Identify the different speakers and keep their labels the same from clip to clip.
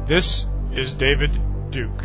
Speaker 1: This is David Duke.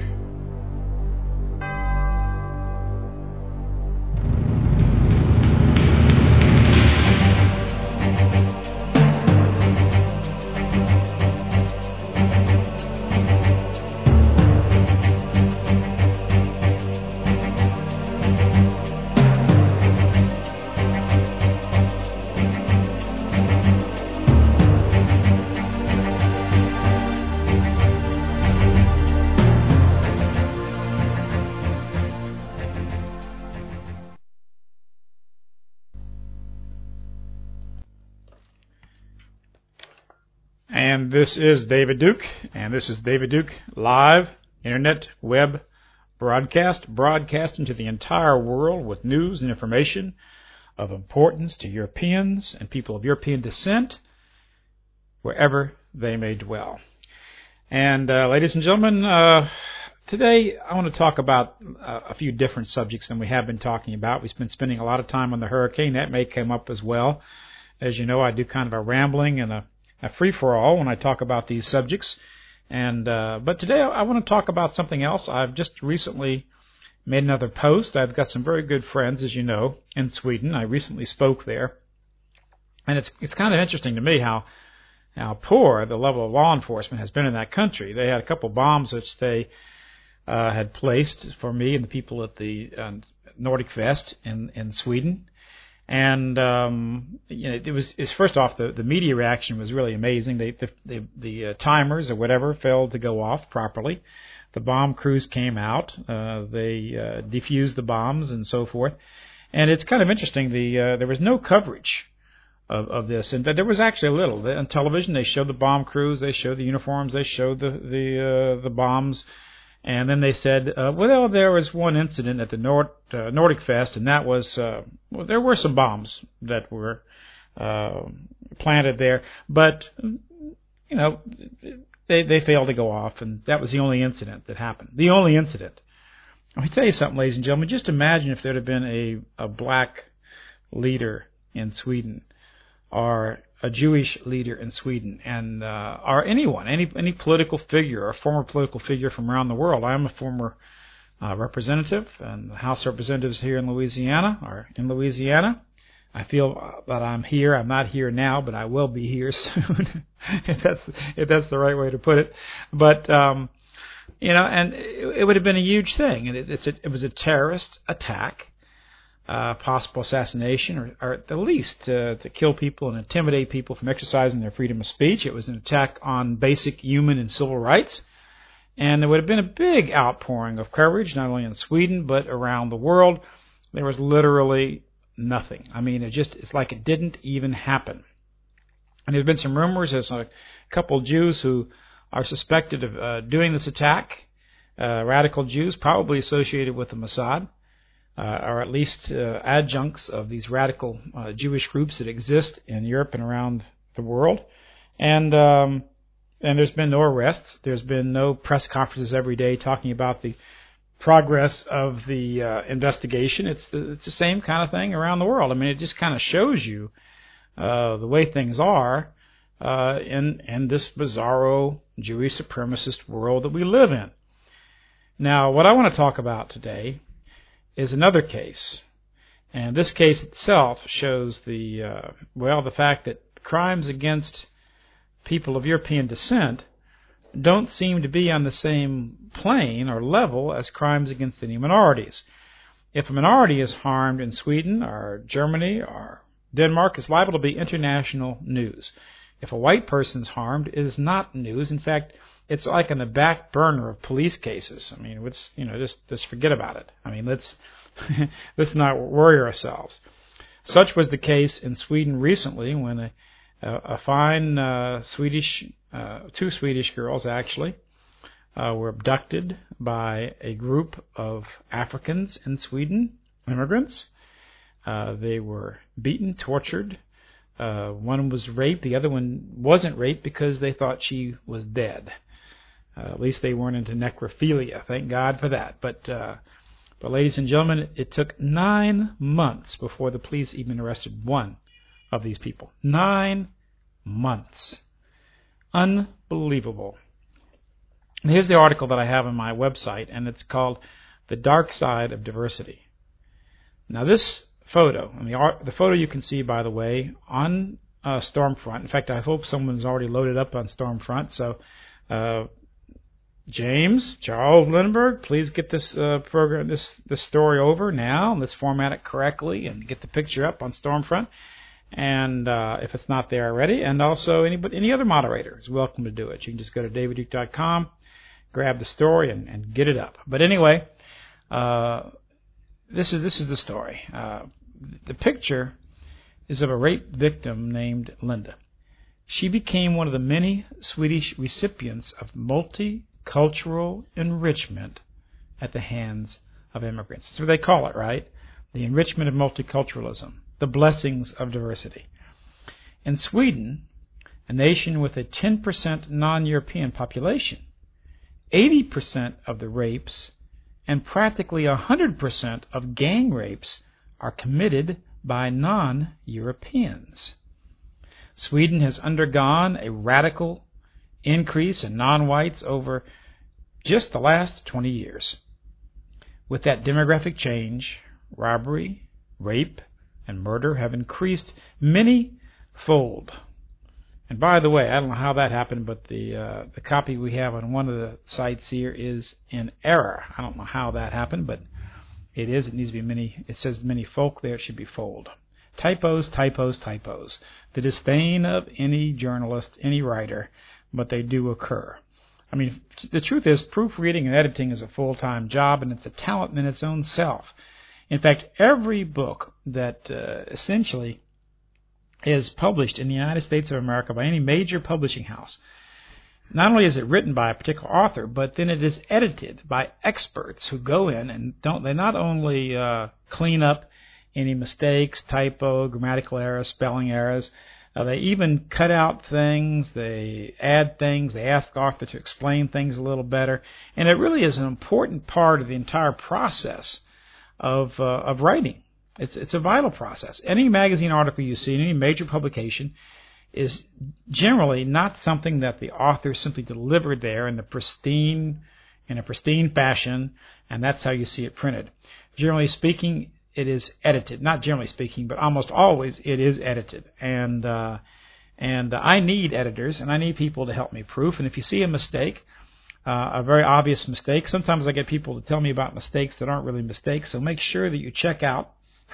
Speaker 1: And this is David Duke, and this is David Duke live, internet, web, broadcasting to the entire world with news and information of importance to Europeans and people of European descent, wherever they may dwell. And ladies and gentlemen, today I want to talk about a few different subjects than we have been talking about. We've been spending a lot of time on the hurricane. That may come up as well. As you know, I do kind of a rambling and a free-for-all when I talk about these subjects. And but today I want to talk about something else. I've just recently made another post. I've got some very good friends, as you know, in Sweden. I recently spoke there. And it's kind of interesting to me how poor the level of law enforcement has been in that country. They had a couple bombs which they had placed for me and the people at the Nordic Fest in Sweden. And it was first off, the media reaction was really amazing. The timers or whatever failed to go off properly. The bomb crews came out. They defused the bombs and so forth. And it's kind of interesting. There was no coverage of this, and there was actually a little. On television, they showed the bomb crews, they showed the uniforms, they showed the bombs. And then they said, well, there was one incident at the Nordic Fest, and that was, there were some bombs that were planted there, but, they failed to go off, and that was the only incident that happened. The only incident. Let me tell you something, ladies and gentlemen. Just imagine if there had been a black leader in Sweden, or a Jewish leader in Sweden, and or anyone, any political figure or former political figure from around the world. I am a former representative in the House of Representatives here in Louisiana, I feel that I'm here. I'm not here now, but I will be here soon, if that's the right way to put it. But and it would have been a huge thing, and it was a terrorist attack. Possible assassination, or at the least to kill people and intimidate people from exercising their freedom of speech. It was an attack on basic human and civil rights. And there would have been a big outpouring of coverage, not only in Sweden, but around the world. There was literally nothing. I mean, it's like it didn't even happen. And there's been some rumors. There's a couple of Jews who are suspected of doing this attack, radical Jews, probably associated with the Mossad. Or at least adjuncts of these radical Jewish groups that exist in Europe and around the world. And there's been no arrests. There's been no press conferences every day talking about the progress of the investigation. It's the same kind of thing around the world. I mean, it just kind of shows you the way things are in this bizarro Jewish supremacist world that we live in. Now, what I want to talk about today is another case, and this case itself shows the fact that crimes against people of European descent don't seem to be on the same plane or level as crimes against any minorities. If a minority is harmed in Sweden or Germany or Denmark, it's liable to be international news. If a white person's harmed, it is not news. In fact, it's like on the back burner of police cases. I mean, just forget about it. I mean, let's not worry ourselves. Such was the case in Sweden recently when a fine two Swedish girls actually were abducted by a group of Africans in Sweden, immigrants. They were beaten, tortured. One was raped. The other one wasn't raped because they thought she was dead. At least they weren't into necrophilia. Thank God for that. But ladies and gentlemen, it took 9 months before the police even arrested one of these people. 9 months. Unbelievable. And here's the article that I have on my website, and it's called The Dark Side of Diversity. Now this photo, and the photo you can see, by the way, on Stormfront. In fact, I hope someone's already loaded up on Stormfront. So, Charles Lindbergh, please get this program, this story over now. Let's format it correctly and get the picture up on Stormfront. And if it's not there already, and also any other moderator is welcome to do it. You can just go to davidduke.com, grab the story, and get it up. But anyway, this is the story. The picture is of a rape victim named Linda. She became one of the many Swedish recipients of multicultural enrichment at the hands of immigrants. That's what they call it, right? The enrichment of multiculturalism, the blessings of diversity. In Sweden, a nation with a 10% non-European population, 80% of the rapes and practically 100% of gang rapes are committed by non-Europeans. Sweden has undergone a radical increase in non-whites over just the last 20 years. With that demographic change, robbery, rape, and murder have increased many-fold. And by the way, I don't know how that happened, but the copy we have on one of the sites here is in error. I don't know how that happened, but it is. It needs to be many. It says many folk there. It should be fold. Typos, typos, typos. The disdain of any journalist, any writer, but they do occur. I mean, the truth is, proofreading and editing is a full-time job, and it's a talent in its own self. In fact, every book that essentially is published in the United States of America by any major publishing house, not only is it written by a particular author, but then it is edited by experts who go in and they not only clean up any mistakes, typo, grammatical errors, spelling errors, they even cut out things, they add things, they ask the author to explain things a little better, and it really is an important part of the entire process of writing. It's a vital process. Any magazine article you see in any major publication is generally not something that the author simply delivered there in a pristine fashion, and that's how you see it printed. Generally speaking, it is edited. Not generally speaking, but almost always it is edited. And I need editors, and I need people to help me proof. And if you see a mistake, a very obvious mistake, sometimes I get people to tell me about mistakes that aren't really mistakes. So make sure that you check out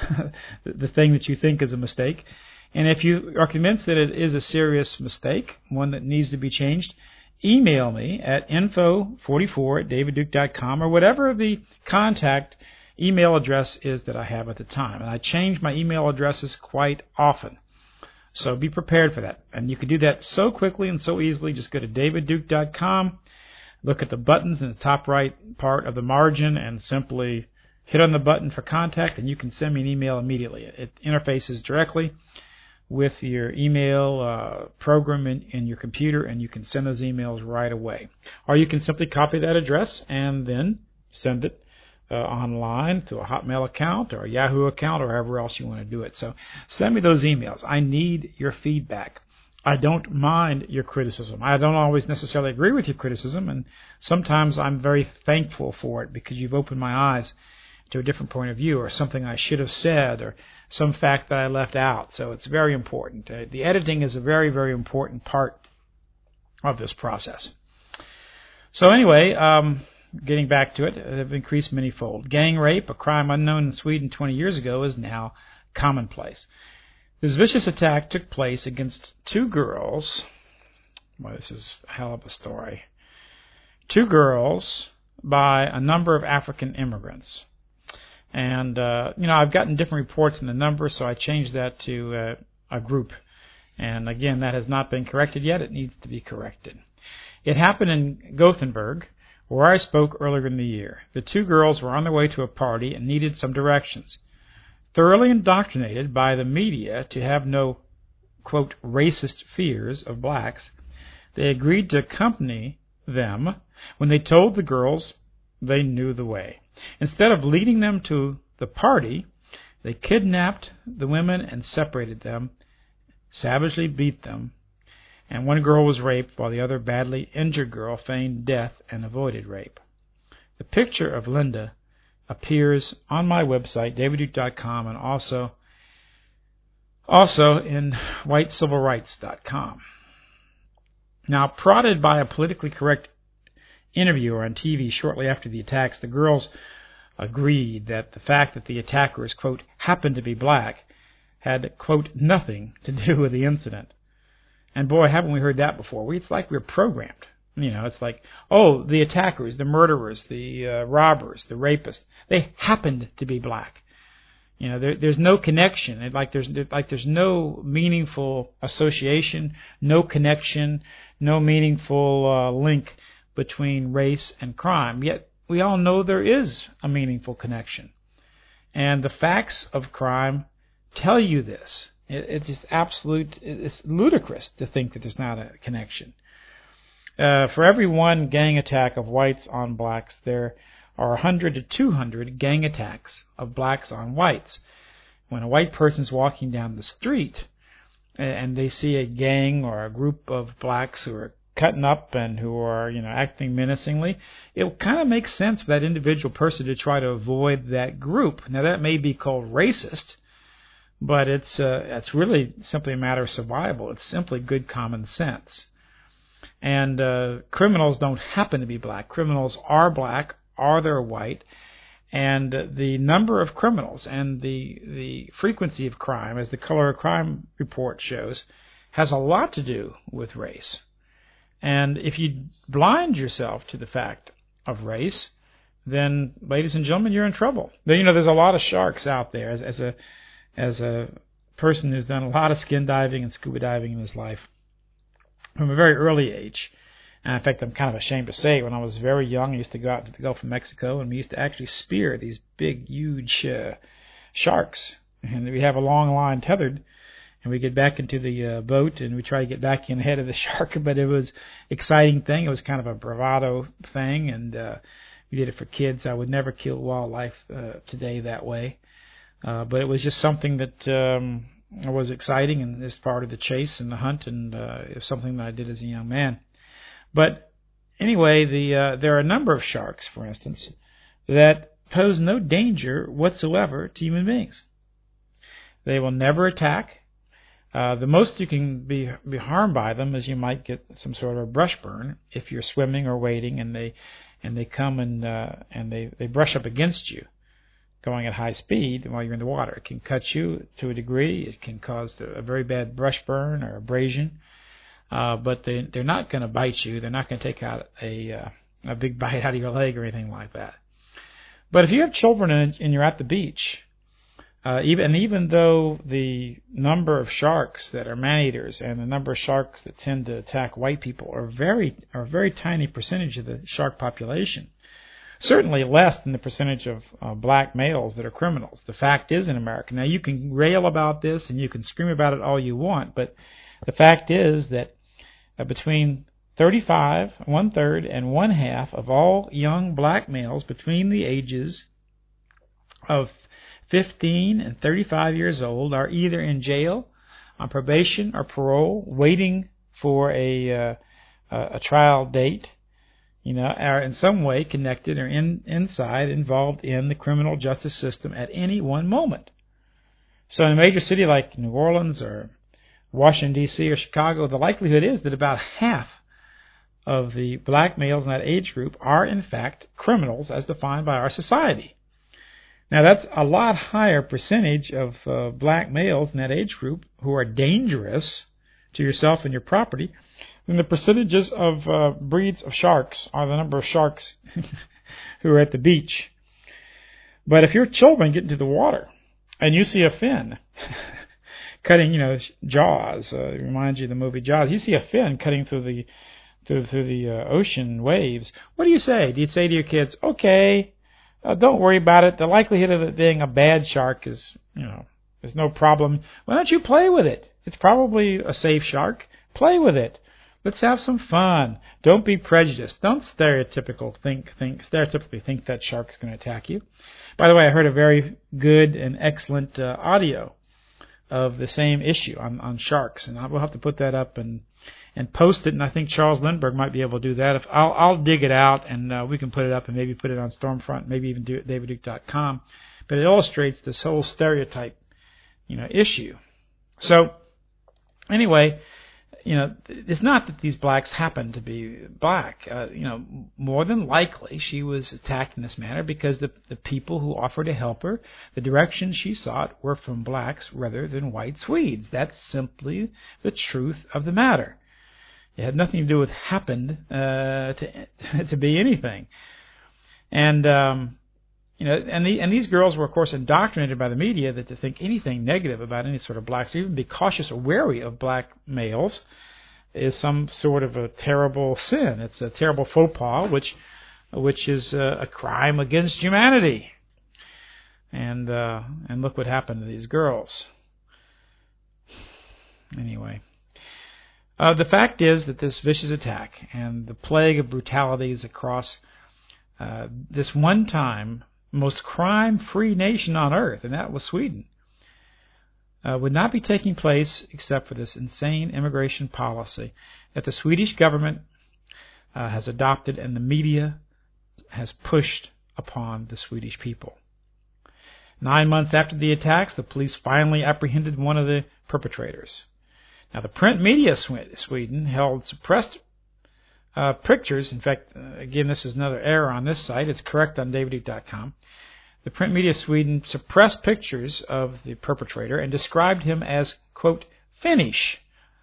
Speaker 1: the thing that you think is a mistake. And if you are convinced that it is a serious mistake, one that needs to be changed, email me at info44@davidduke.com or whatever the contact email address is that I have at the time. And I change my email addresses quite often. So be prepared for that. And you can do that so quickly and so easily. Just go to davidduke.com, look at the buttons in the top right part of the margin, and simply hit on the button for contact, and you can send me an email immediately. It interfaces directly with your email program in your computer, and you can send those emails right away. Or you can simply copy that address and then send it online through a Hotmail account or a Yahoo account or however else you want to do it. So send me those emails. I need your feedback. I don't mind your criticism. I don't always necessarily agree with your criticism, and sometimes I'm very thankful for it because you've opened my eyes to a different point of view, or something I should have said, or some fact that I left out. So it's very important. The editing is a very, very important part of this process. So anyway, getting back to it, have increased manyfold. Gang rape, a crime unknown in Sweden 20 years ago, is now commonplace. This vicious attack took place against two girls. Boy, this is a hell of a story. Two girls by a number of African immigrants. And, I've gotten different reports in the number, so I changed that to a group. And again, that has not been corrected yet. It needs to be corrected. It happened in Gothenburg, where I spoke earlier in the year. The two girls were on their way to a party and needed some directions. Thoroughly indoctrinated by the media to have no, quote, racist fears of blacks, they agreed to accompany them when they told the girls they knew the way. Instead of leading them to the party, they kidnapped the women and separated them, savagely beat them, and one girl was raped while the other badly injured girl feigned death and avoided rape. The picture of Linda appears on my website, davidduke.com, and also in whitecivilrights.com. Now, prodded by a politically correct interviewer on TV shortly after the attacks, the girls agreed that the fact that the attackers, quote, happened to be black had, quote, nothing to do with the incident. And boy, haven't we heard that before. It's like we're programmed. It's like, oh, the attackers, the murderers, the robbers, the rapists, they happened to be black. There's no connection. There's no meaningful association, no connection, no meaningful link between race and crime. Yet we all know there is a meaningful connection. And the facts of crime tell you this. It's just it's ludicrous to think that there's not a connection. For every one gang attack of whites on blacks, there are 100 to 200 gang attacks of blacks on whites. When a white person's walking down the street and they see a gang or a group of blacks who are cutting up and who are, acting menacingly, it kind of makes sense for that individual person to try to avoid that group. Now, that may be called racist, but it's really simply a matter of survival. It's simply good common sense. And criminals don't happen to be black. Criminals are black, or they're white, and the number of criminals and the frequency of crime, as the Color of Crime report shows, has a lot to do with race. And if you blind yourself to the fact of race, then, ladies and gentlemen, you're in trouble. There's a lot of sharks out there. As a person who's done a lot of skin diving and scuba diving in his life from a very early age, and in fact, I'm kind of ashamed to say, when I was very young, I used to go out to the Gulf of Mexico, and we used to actually spear these big, huge sharks. And we have a long line tethered, and we get back into the boat, and we try to get back in ahead of the shark. But it was an exciting thing. It was kind of a bravado thing, and we did it for kids. I would never kill wildlife today that way. But it was just something that was exciting, and this part of the chase and the hunt, and it was something that I did as a young man. But anyway, there are a number of sharks, for instance, that pose no danger whatsoever to human beings. They will never attack. The most you can be harmed by them is you might get some sort of brush burn if you're swimming or wading, and they come and they brush up against you, going at high speed while you're in the water. It can cut you to a degree. It can cause a very bad brush burn or abrasion. But they're not going to bite you. They're not going to take out a big bite out of your leg or anything like that. But if you have children and you're at the beach, even though the number of sharks that are man-eaters and the number of sharks that tend to attack white people are a very tiny percentage of the shark population, certainly less than the percentage of black males that are criminals. The fact is, in America, now you can rail about this and you can scream about it all you want, but the fact is that between 35, 1/3, and 1/2 of all young black males between the ages of 15 and 35 years old are either in jail, on probation or parole, waiting for a trial date, are in some way connected or involved in the criminal justice system at any one moment. So in a major city like New Orleans or Washington, D.C. or Chicago, the likelihood is that about half of the black males in that age group are, in fact, criminals as defined by our society. Now, that's a lot higher percentage of black males in that age group who are dangerous to yourself and your property than the percentages of breeds of sharks or the number of sharks who are at the beach. But if your children get into the water and you see a fin cutting, Jaws, it reminds you of the movie Jaws. You see a fin cutting through the ocean waves. What do you say? Do you say to your kids, okay, don't worry about it. The likelihood of it being a bad shark is, there's no problem. Why don't you play with it? It's probably a safe shark. Play with it. Let's have some fun. Don't be prejudiced. Don't stereotypically think that shark's going to attack you. By the way, I heard a very good and excellent audio of the same issue on sharks, and we'll have to put that up and and post it. And I think Charles Lindbergh might be able to do that. If I'll dig it out and we can put it up and maybe put it on Stormfront, maybe even do it at davidduke.com. But it illustrates this whole stereotype, issue. So anyway, it's not that these blacks happen to be black. More than likely she was attacked in this manner because the people who offered to help her, the directions she sought, were from blacks rather than white Swedes. That's simply the truth of the matter. It had nothing to do with happened to be anything. And and these girls were, of course, indoctrinated by the media that to think anything negative about any sort of blacks, or even be cautious or wary of black males, is some sort of a terrible sin. It's a terrible faux pas, which is a crime against humanity. And look what happened to these girls. Anyway, the fact is that this vicious attack and the plague of brutalities across this one-time most crime-free nation on earth, and that was Sweden, would not be taking place except for this insane immigration policy that the Swedish government has adopted and the media has pushed upon the Swedish people. 9 months after the attacks, the police finally apprehended one of the perpetrators. Now, the print media Sweden held suppressed pictures. In fact, again, this is another error on this site. It's correct on davidduke.com. The print media Sweden suppressed pictures of the perpetrator and described him as, quote, Finnish.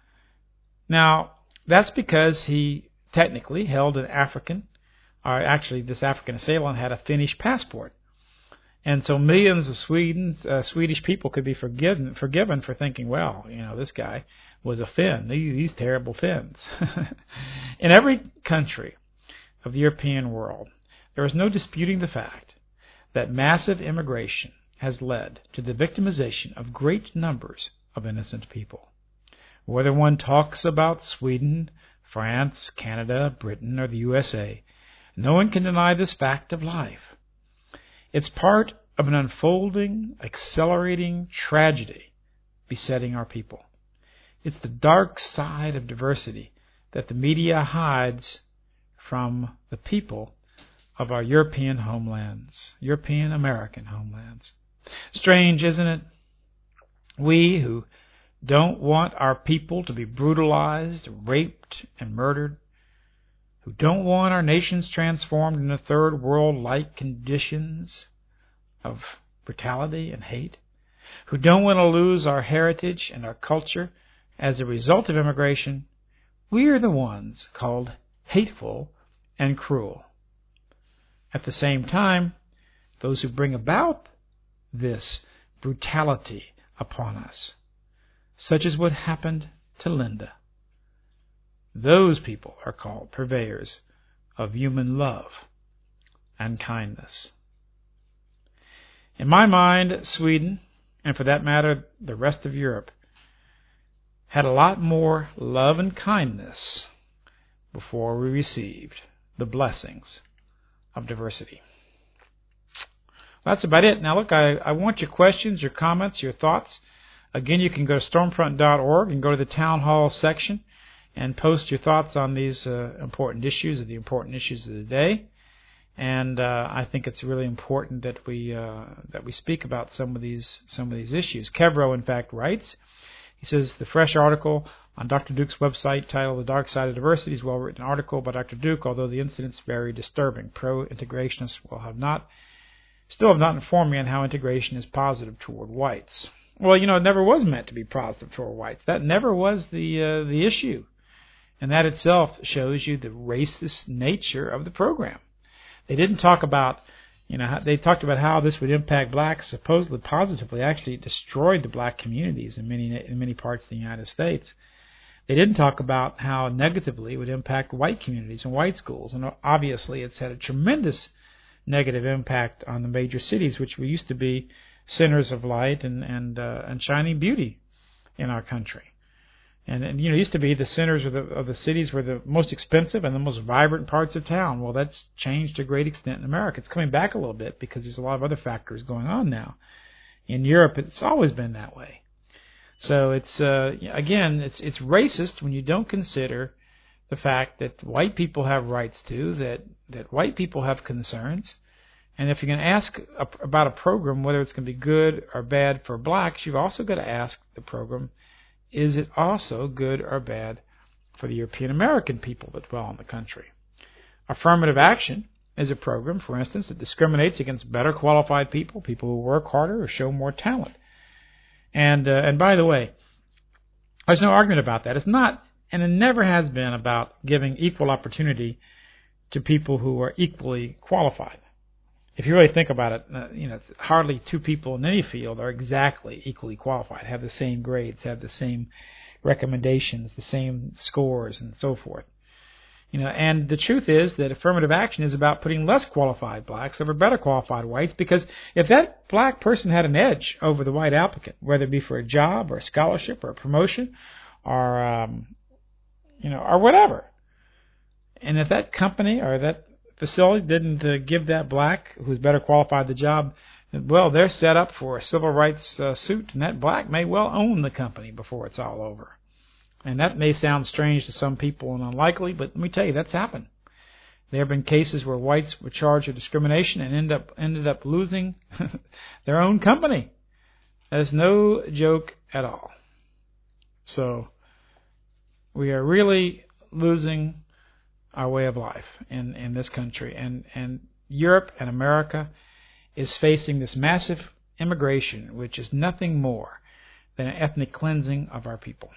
Speaker 1: Now, that's because he technically held an African, or actually this African assailant had a Finnish passport. And so millions of Swedish people could be forgiven for thinking, well, this guy was a Finn, these terrible Finns. In every country of the European world, there is no disputing the fact that massive immigration has led to the victimization of great numbers of innocent people. Whether one talks about Sweden, France, Canada, Britain, or the USA, no one can deny this fact of life. It's part of an unfolding, accelerating tragedy besetting our people. It's the dark side of diversity that the media hides from the people of our European homelands, European American homelands. Strange, isn't it? We who don't want our people to be brutalized, raped, and murdered, who don't want our nations transformed into third world-like conditions of brutality and hate, who don't want to lose our heritage and our culture as a result of immigration, we are the ones called hateful and cruel. At the same time, those who bring about this brutality upon us, such as what happened to Linda, those people are called purveyors of human love and kindness. In my mind, Sweden, and for that matter, the rest of Europe, had a lot more love and kindness before we received the blessings of diversity. That's about it. Now, look, I want your questions, your comments, your thoughts. Again, you can go to stormfront.org and go to the Town Hall section and post your thoughts on these important issues, or the important issues of the day. And I think it's really important that we speak about some of these issues. Kevro, in fact, writes. He says the fresh article on Dr. Duke's website titled "The Dark Side of Diversity" is a well-written article by Dr. Duke, although the incident's very disturbing. Pro-integrationists still have not informed me on how integration is positive toward whites. Well, it never was meant to be positive toward whites. That never was the issue, and that itself shows you the racist nature of the program. They didn't talk about, they talked about how this would impact blacks, supposedly positively. Actually, it destroyed the black communities in many parts of the United States. They didn't talk about how negatively it would impact white communities and white schools, and obviously it's had a tremendous negative impact on the major cities, which we used to be centers of light and shining beauty in our country. And it used to be the centers of the cities were the most expensive and the most vibrant parts of town. Well, that's changed to a great extent in America. It's coming back a little bit because there's a lot of other factors going on now. In Europe, it's always been that way. So it's again, it's racist when you don't consider the fact that white people have rights too, that white people have concerns. And if you're going to ask about a program, whether it's going to be good or bad for blacks, you've also got to ask the program, is it also good or bad for the European American people that dwell in the country? Affirmative action is a program, for instance, that discriminates against better qualified people, people who work harder or show more talent. And by the way, there's no argument about that. It's not, and it never has been, about giving equal opportunity to people who are equally qualified. If you really think about it, hardly two people in any field are exactly equally qualified, have the same grades, have the same recommendations, the same scores, and so forth. And the truth is that affirmative action is about putting less qualified blacks over better qualified whites, because if that black person had an edge over the white applicant, whether it be for a job or a scholarship or a promotion or or whatever, and if that company or that facility didn't give that black who's better qualified the job, well, they're set up for a civil rights suit, and that black may well own the company before it's all over. And that may sound strange to some people and unlikely, but let me tell you, that's happened. There have been cases where whites were charged with discrimination and ended up losing their own company. That's no joke at all. So we are really losing our way of life in this country. And Europe and America is facing this massive immigration, which is nothing more than an ethnic cleansing of our people.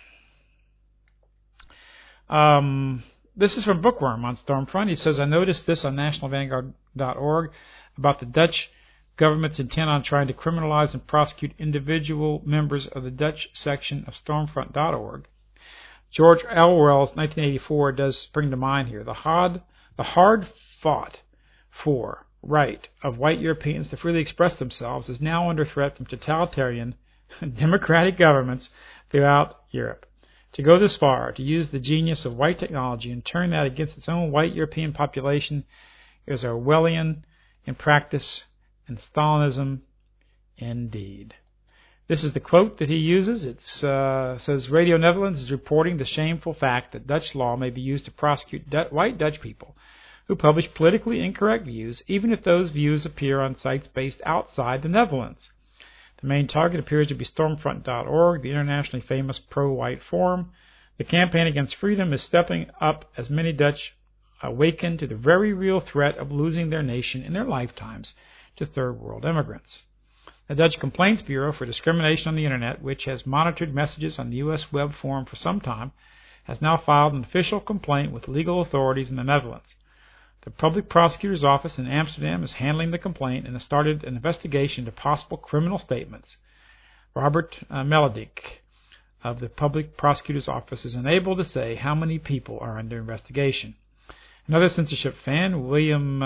Speaker 1: This is from Bookworm on Stormfront. He says, I noticed this on nationalvanguard.org about the Dutch government's intent on trying to criminalize and prosecute individual members of the Dutch section of Stormfront.org. George Orwell's 1984 does spring to mind here. The hard fought for right of white Europeans to freely express themselves is now under threat from totalitarian democratic governments throughout Europe. To go this far, to use the genius of white technology and turn that against its own white European population, is Orwellian in practice and Stalinism indeed. This is the quote that he uses. It says, Radio Netherlands is reporting the shameful fact that Dutch law may be used to prosecute white Dutch people who publish politically incorrect views, even if those views appear on sites based outside the Netherlands. The main target appears to be Stormfront.org, the internationally famous pro-white forum. The campaign against freedom is stepping up as many Dutch awaken to the very real threat of losing their nation in their lifetimes to third world immigrants. The Dutch Complaints Bureau for Discrimination on the Internet, which has monitored messages on the U.S. web forum for some time, has now filed an official complaint with legal authorities in the Netherlands. The Public Prosecutor's Office in Amsterdam is handling the complaint and has started an investigation into possible criminal statements. Robert Melodick of the Public Prosecutor's Office is unable to say how many people are under investigation. Another censorship fan, Willem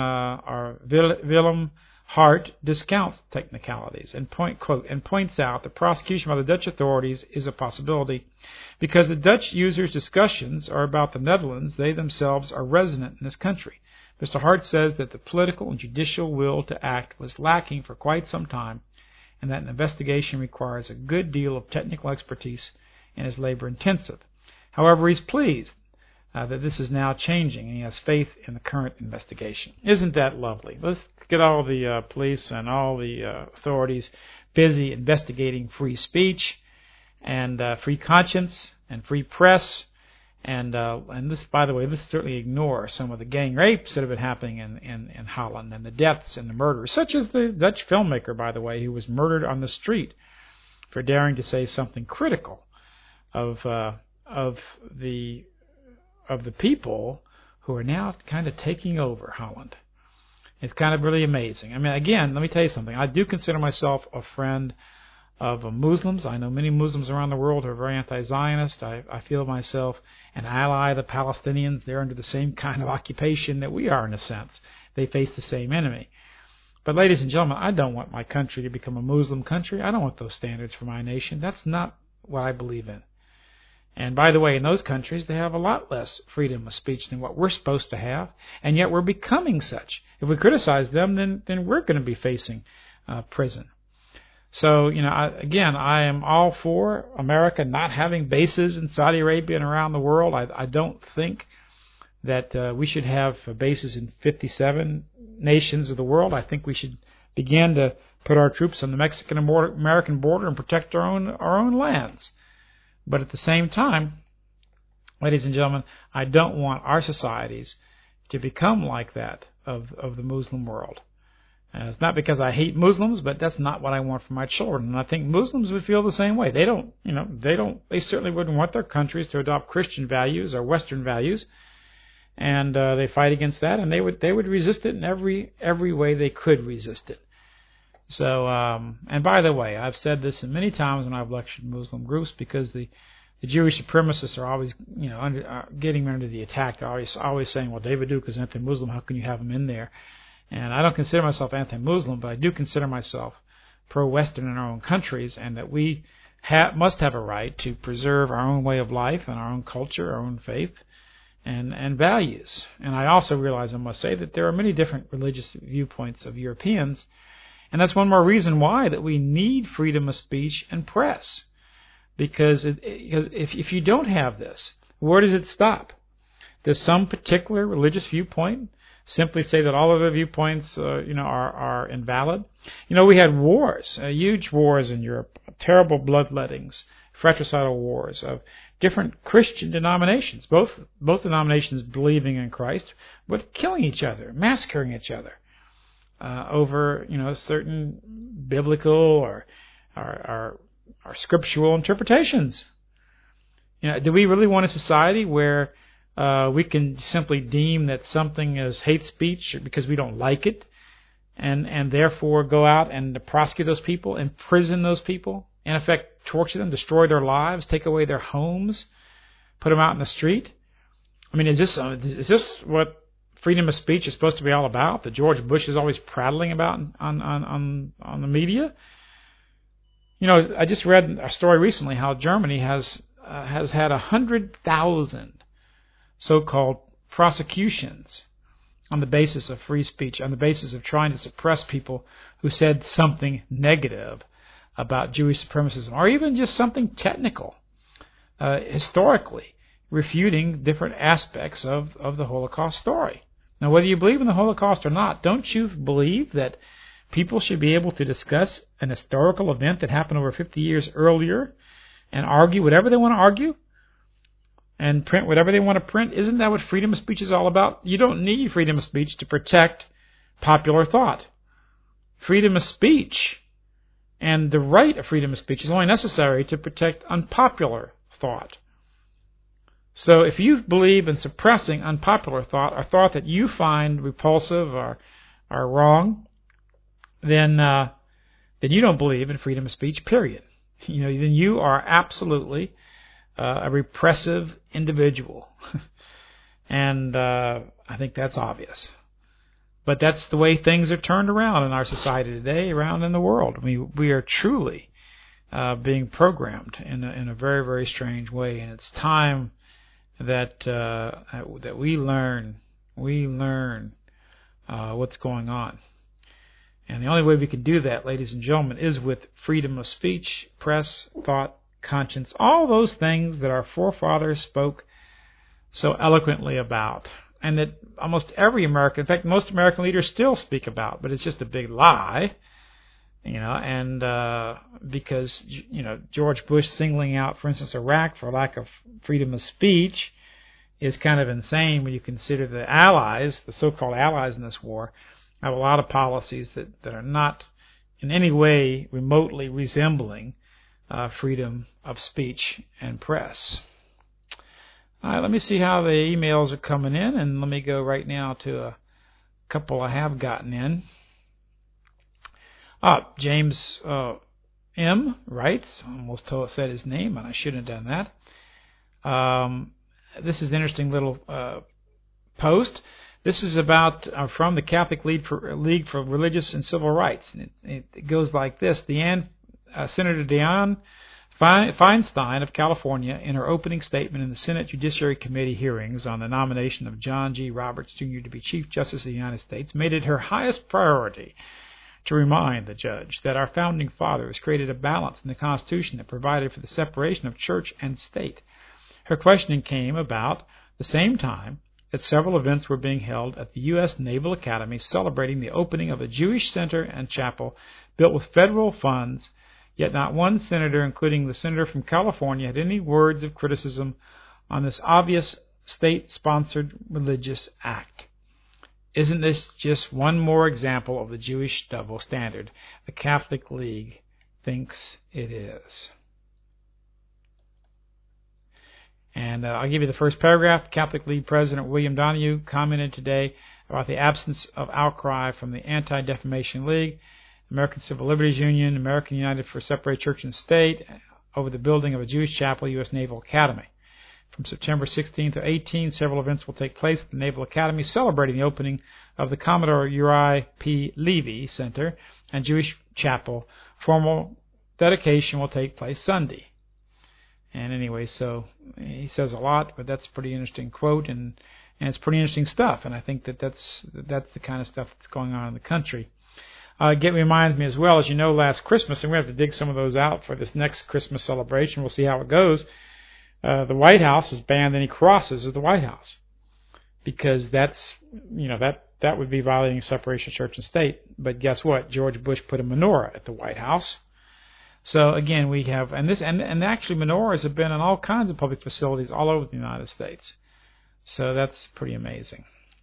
Speaker 1: Hart, discounts technicalities and points out the prosecution by the Dutch authorities is a possibility because the Dutch users' discussions are about the Netherlands. They themselves are resident in this country. Mr. Hart says that the political and judicial will to act was lacking for quite some time and that an investigation requires a good deal of technical expertise and is labor-intensive. However, he's pleased that this is now changing and he has faith in the current investigation. Isn't that lovely? Let's get all the police and all the authorities busy investigating free speech and free conscience and free press. And this, by the way, this certainly ignores some of the gang rapes that have been happening in Holland and the deaths and the murders, such as the Dutch filmmaker, by the way, who was murdered on the street for daring to say something critical of the people who are now kind of taking over Holland. It's kind of really amazing. I mean, again, let me tell you something. I do consider myself a friend of Muslims. I know many Muslims around the world who are very anti-Zionist. I feel myself an ally of the Palestinians. They're under the same kind of occupation that we are in a sense. They face the same enemy. But ladies and gentlemen, I don't want my country to become a Muslim country. I don't want those standards for my nation. That's not what I believe in. And by the way, in those countries, they have a lot less freedom of speech than what we're supposed to have, and yet we're becoming such. If we criticize them, then we're going to be facing prison. So, I am all for America not having bases in Saudi Arabia and around the world. I don't think that we should have bases in 57 nations of the world. I think we should begin to put our troops on the Mexican-American border and protect our own lands. But at the same time, ladies and gentlemen, I don't want our societies to become like that of the Muslim world. It's not because I hate Muslims, but that's not what I want for my children. And I think Muslims would feel the same way. They certainly wouldn't want their countries to adopt Christian values or Western values. And they fight against that, and they would resist it in every way they could resist it. So, and by the way, I've said this many times when I've lectured Muslim groups, because the Jewish supremacists are always, getting under the attack. They're always saying, well, David Duke is anti-Muslim. How can you have him in there? And I don't consider myself anti-Muslim, but I do consider myself pro-Western in our own countries, and that we must have a right to preserve our own way of life and our own culture, our own faith, and values. And I also realize, I must say, that there are many different religious viewpoints of Europeans, and that's one more reason why that we need freedom of speech and press. Because if you don't have this, where does it stop? Does some particular religious viewpoint simply say that all of the viewpoints, are invalid? We had wars, huge wars in Europe, terrible bloodlettings, fratricidal wars of different Christian denominations, both denominations believing in Christ, but killing each other, massacring each other over certain biblical or scriptural interpretations. Do we really want a society where we can simply deem that something is hate speech because we don't like it, and therefore go out and prosecute those people, imprison those people, in effect torture them, destroy their lives, take away their homes, put them out in the street? I mean, is this what freedom of speech is supposed to be all about, that George Bush is always prattling about on the media? I just read a story recently how Germany has had 100,000 so-called prosecutions on the basis of free speech, on the basis of trying to suppress people who said something negative about Jewish supremacism, or even just something technical, historically refuting different aspects of the Holocaust story. Now, whether you believe in the Holocaust or not, don't you believe that people should be able to discuss an historical event that happened over 50 years earlier and argue whatever they want to argue and print whatever they want to print? Isn't that what freedom of speech is all about? You don't need freedom of speech to protect popular thought. Freedom of speech and the right of freedom of speech is only necessary to protect unpopular thought. So if you believe in suppressing unpopular thought, or thought that you find repulsive or wrong, then you don't believe in freedom of speech, period. Then you are absolutely a repressive individual. And I think that's obvious. But that's the way things are turned around in our society today, around in the world. I mean, we are truly being programmed in a very, very strange way, and it's time that we learn what's going on. And the only way we can do that, ladies and gentlemen, is with freedom of speech, press, thought, conscience, all those things that our forefathers spoke so eloquently about, and that almost every American, in fact, most American leaders still speak about, but it's just a big lie, and because, George Bush singling out, for instance, Iraq for lack of freedom of speech is kind of insane when you consider the allies, the so-called allies in this war, have a lot of policies that are not in any way remotely resembling freedom of speech and press. All right, let me see how the emails are coming in, and let me go right now to a couple I have gotten in. James M. writes, almost said his name, and I shouldn't have done that. This is an interesting little post. This is about from the Catholic League for Religious and Civil Rights. And it goes like this. Senator Dianne Feinstein of California, in her opening statement in the Senate Judiciary Committee hearings on the nomination of John G. Roberts, Jr. to be Chief Justice of the United States, made it her highest priority to remind the judge that our founding fathers created a balance in the Constitution that provided for the separation of church and state. Her questioning came about the same time that several events were being held at the U.S. Naval Academy celebrating the opening of a Jewish center and chapel built with federal funds, yet not one senator, including the senator from California, had any words of criticism on this obvious state-sponsored religious act. Isn't this just one more example of the Jewish double standard the Catholic League thinks it is? And I'll give you the first paragraph. Catholic League President William Donohue commented today about the absence of outcry from the Anti-Defamation League, American Civil Liberties Union, American United for Separate Church and State, over the building of a Jewish chapel at U.S. Naval Academy. From September 16 to 18, several events will take place at the Naval Academy celebrating the opening of the Commodore Uri P. Levy Center and Jewish Chapel. Formal dedication will take place Sunday. And anyway, so he says a lot, but that's a pretty interesting quote, and it's pretty interesting stuff. And I think that's the kind of stuff that's going on in the country. It reminds me as well, as you know, last Christmas, and we have to dig some of those out for this next Christmas celebration. We'll see how it goes. The White House has banned any crosses at the White House because that's, that would be violating separation of church and state. But guess what? George Bush put a menorah at the White House. So again, we have, and actually menorahs have been in all kinds of public facilities all over the United States. So that's pretty amazing.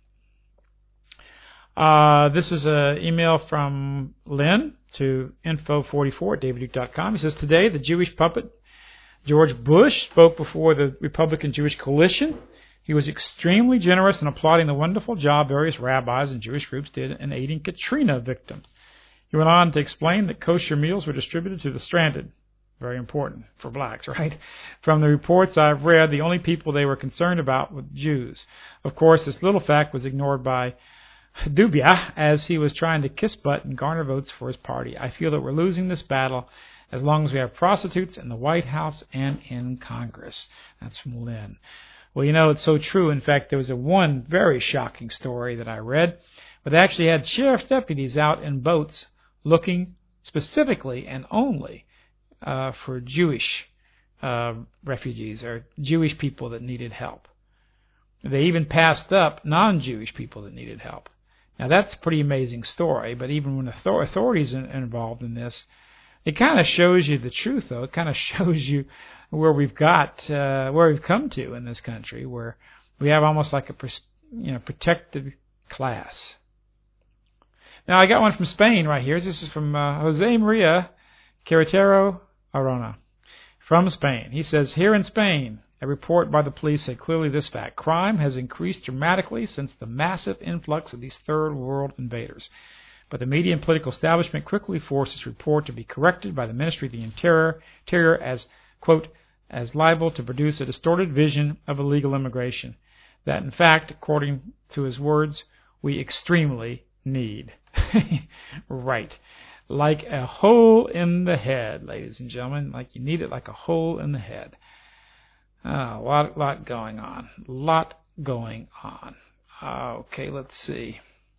Speaker 1: This is an email from Lynn to info44@davidduke.com. He says, today the Jewish puppet George Bush spoke before the Republican Jewish Coalition. He was extremely generous in applauding the wonderful job various rabbis and Jewish groups did in aiding Katrina victims. He went on to explain that kosher meals were distributed to the stranded. Very important for blacks, right? From the reports I've read, the only people they were concerned about were Jews. Of course, this little fact was ignored by Dubia as he was trying to kiss butt and garner votes for his party. I feel that we're losing this battle as long as we have prostitutes in the White House and in Congress. That's from Lynn. Well, it's so true. In fact, there was one very shocking story that I read, where they actually had sheriff's deputies out in boats looking specifically and only for Jewish refugees or Jewish people that needed help. They even passed up non-Jewish people that needed help. Now, that's a pretty amazing story, but even when authorities are involved in this, it kind of shows you the truth, though. It kind of shows you where we've come to in this country, where we have almost like a protected class. Now, I got one from Spain right here. This is from Jose Maria Carretero Arona from Spain. He says, here in Spain, a report by the police said clearly this fact: crime has increased dramatically since the massive influx of these third world invaders. But the media and political establishment quickly forced this report to be corrected by the Ministry of the Interior as, quote, as liable to produce a distorted vision of illegal immigration that, in fact, according to his words, we extremely need. Right. Like a hole in the head, ladies and gentlemen. Like you need it like a hole in the head. A lot going on. Okay, let's see.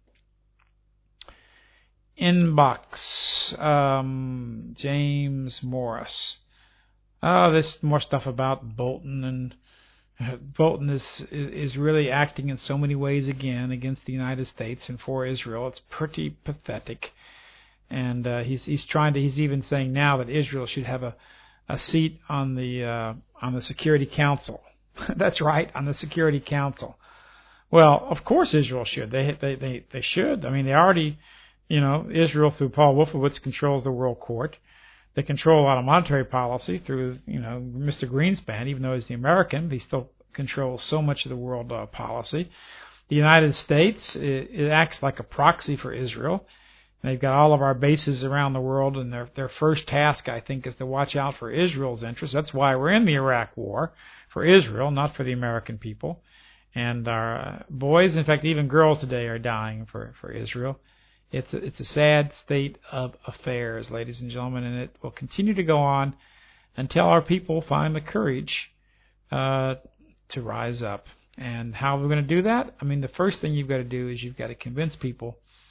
Speaker 1: Inbox. James Morris. There's more stuff about Bolton, and Bolton is really acting in so many ways again against the United States and for Israel. It's pretty pathetic. And he's even saying now that Israel should have a seat on the Security Council. That's right, on the Security Council. Well, of course Israel should. They should. I mean, they already, Israel through Paul Wolfowitz controls the World Court. They control a lot of monetary policy through, Mr. Greenspan. Even though he's the American, he still controls so much of the world policy. The United States, it acts like a proxy for Israel. They've got all of our bases around the world, and their first task, I think, is to watch out for Israel's interests. That's why we're in the Iraq War, for Israel, not for the American people. And our boys, in fact, even girls today are dying for Israel. It's a sad state of affairs, ladies and gentlemen, and it will continue to go on until our people find the courage to rise up. And how are we going to do that? I mean, the first thing you've got to do is you've got to convince people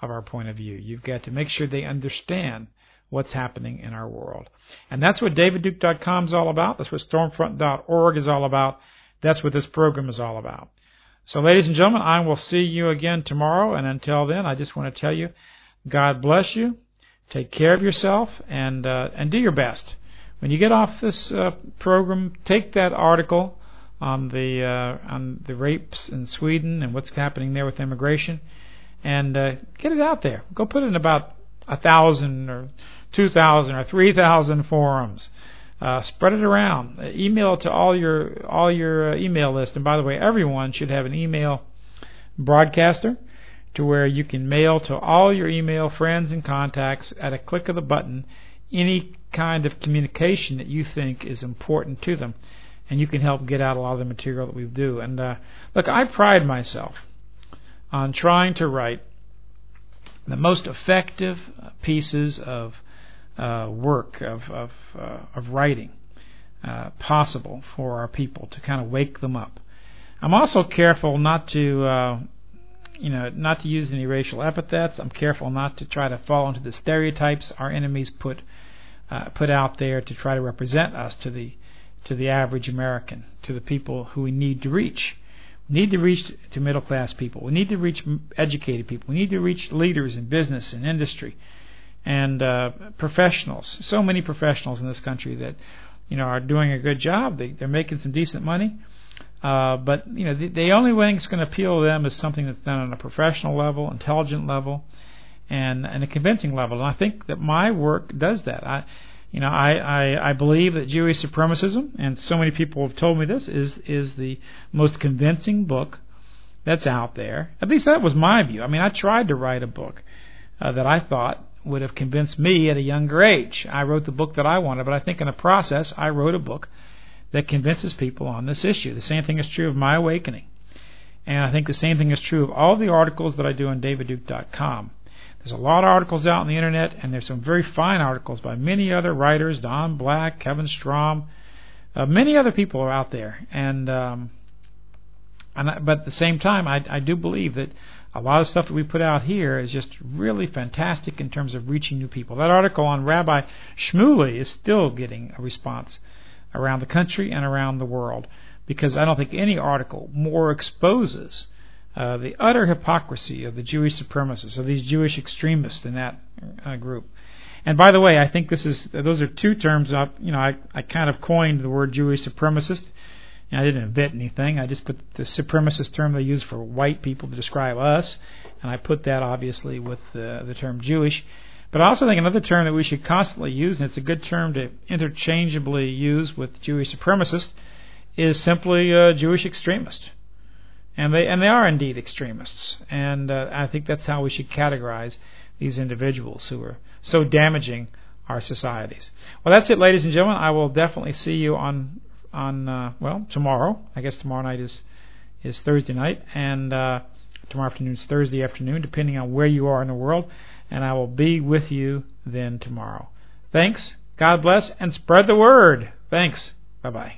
Speaker 1: of our point of view. You've got to make sure they understand what's happening in our world. And that's what DavidDuke.com is all about. That's what Stormfront.org is all about. That's what this program is all about. So, ladies and gentlemen, I will see you again tomorrow. And until then, I just want to tell you, God bless you. Take care of yourself and do your best. When you get off this program, take that article on the rapes in Sweden and what's happening there with immigration, and get it out there. Go put it in about 1,000 or 2,000 or 3,000 forums. Spread it around. Email it to all your email list. And by the way, everyone should have an email broadcaster to where you can mail to all your email friends and contacts at a click of the button any kind of communication that you think is important to them, and you can help get out a lot of the material that we do. And look, I pride myself on trying to write the most effective pieces of work of writing possible for our people to kind of wake them up. I'm also careful not to not to use any racial epithets. I'm careful not to try to fall into the stereotypes our enemies put out there to try to represent us to the average American, to the people who we need to reach. We need to reach to middle class people. We need to reach educated people. We need to reach leaders in business and industry and professionals. So many professionals in this country that are doing a good job. They're making some decent money. But the only way it's going to appeal to them is something that's done on a professional level, intelligent level, and a convincing level. And I think that my work does that. I believe that Jewish supremacism, and so many people have told me this, is the most convincing book that's out there. At least that was my view. I mean, I tried to write a book that I thought would have convinced me at a younger age. I wrote the book that I wanted, but I think in the process I wrote a book that convinces people on this issue. The same thing is true of My Awakening. And I think the same thing is true of all the articles that I do on DavidDuke.com. There's a lot of articles out on the internet, and there's some very fine articles by many other writers, Don Black, Kevin Strom, many other people are out there. But at the same time, I do believe that a lot of stuff that we put out here is just really fantastic in terms of reaching new people. That article on Rabbi Shmuley is still getting a response around the country and around the world, because I don't think any article more exposes the utter hypocrisy of the Jewish supremacists, of these Jewish extremists in that group. And by the way, I think those are two terms. I kind of coined the word Jewish supremacist. And I didn't invent anything. I just put the supremacist term they use for white people to describe us, and I put that obviously with the term Jewish. But I also think another term that we should constantly use, and it's a good term to interchangeably use with Jewish supremacist, is simply Jewish extremist. And they are indeed extremists. And I think that's how we should categorize these individuals who are so damaging our societies. Well, that's it, ladies and gentlemen. I will definitely see you on tomorrow. I guess tomorrow night is Thursday night, and tomorrow afternoon is Thursday afternoon, depending on where you are in the world. And I will be with you then tomorrow. Thanks. God bless, and spread the word. Thanks. Bye-bye.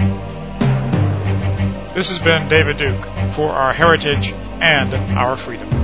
Speaker 1: This has been David Duke for Our Heritage and Our Freedom.